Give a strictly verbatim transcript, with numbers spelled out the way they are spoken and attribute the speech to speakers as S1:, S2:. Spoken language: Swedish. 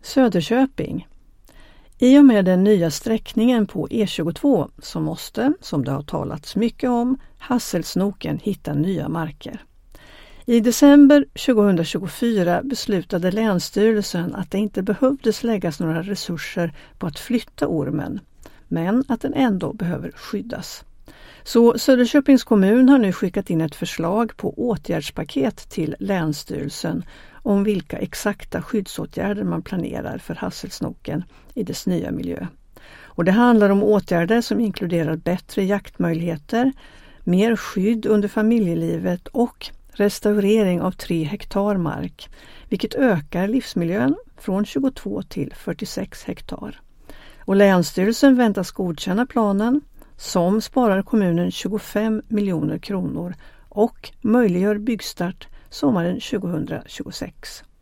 S1: Söderköping. I och med den nya sträckningen på E tjugotvå så måste, som det har talats mycket om, Hasselsnoken hitta nya marker. I december tjugohundratjugofyra beslutade Länsstyrelsen att det inte behövdes läggas några resurser på att flytta ormen, men att den ändå behöver skyddas. Så Söderköpings kommun har nu skickat in ett förslag på åtgärdspaket till Länsstyrelsen om vilka exakta skyddsåtgärder man planerar för Hasselsnoken i dess nya miljö. Och det handlar om åtgärder som inkluderar bättre jaktmöjligheter, mer skydd under familjelivet och restaurering av tre hektar mark, vilket ökar livsmiljön från tjugotvå till fyrtiosex hektar. Och Länsstyrelsen väntas godkänna planen som sparar kommunen tjugofem miljoner kronor och möjliggör byggstart sommaren tjugohundratjugosex.